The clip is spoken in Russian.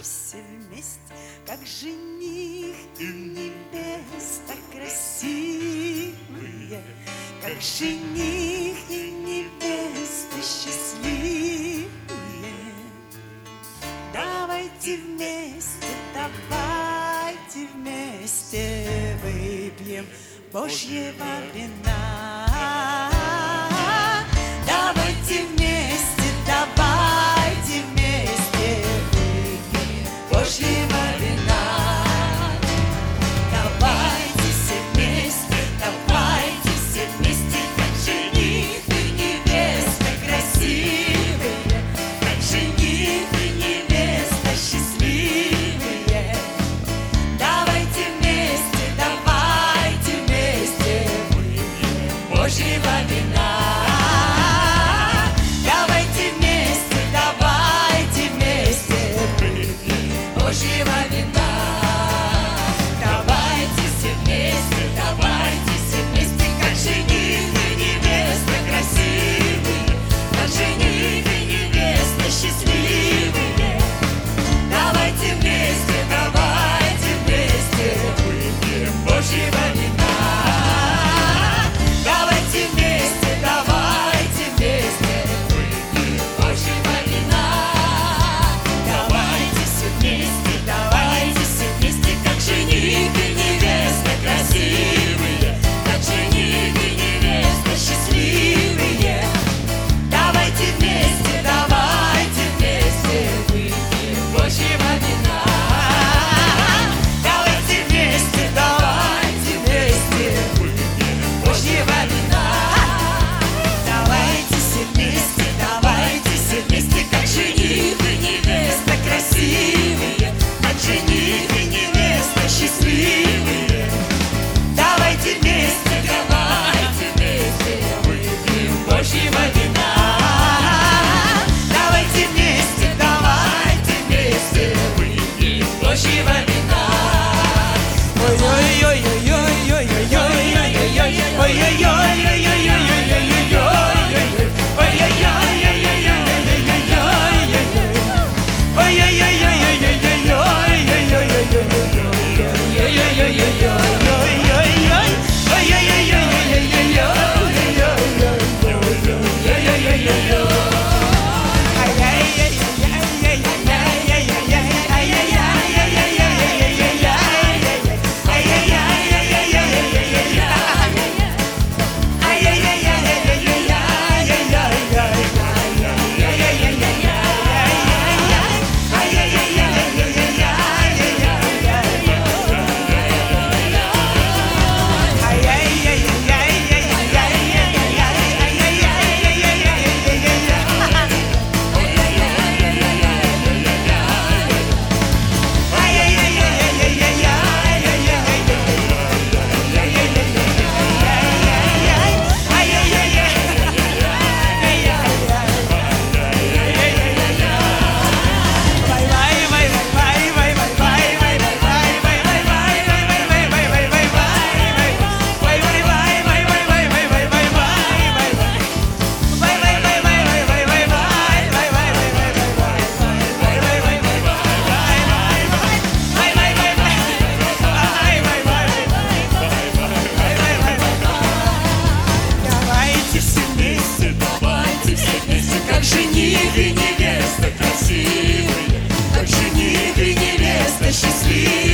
все вместе, как жених и невеста красивые, как жених и невеста счастливые. Давайте вместе выпьем Божьего вина. Давайте вместе выпьем Божьего вина. Давайте все вместе, как жених и невеста красивые, как жених и невеста счастливые. Давайте вместе выпьем Божьего вина. Давайте вместе выпьем Божьего вина. Давайте все вместе, как жених и невеста красивые, как жених и невеста счастливые. Давайте вместе выпьем Божьего вина. Давайте вместе выпьем Божьего вина. Давайте все вместе, как жених и невеста красивые, как жених и невеста счастливые. Давайте вместе выпьем Божьего вина. Давайте вместе выпьем Божьего вина. Давайте все вместе, как жених и невеста красивые, как жених и невеста счастливые. Давайте вместе выпьем Божьего вина. Давайте вместе выпьем Божьего вина. Как жених и невеста красивые, как жених и невеста счастливые.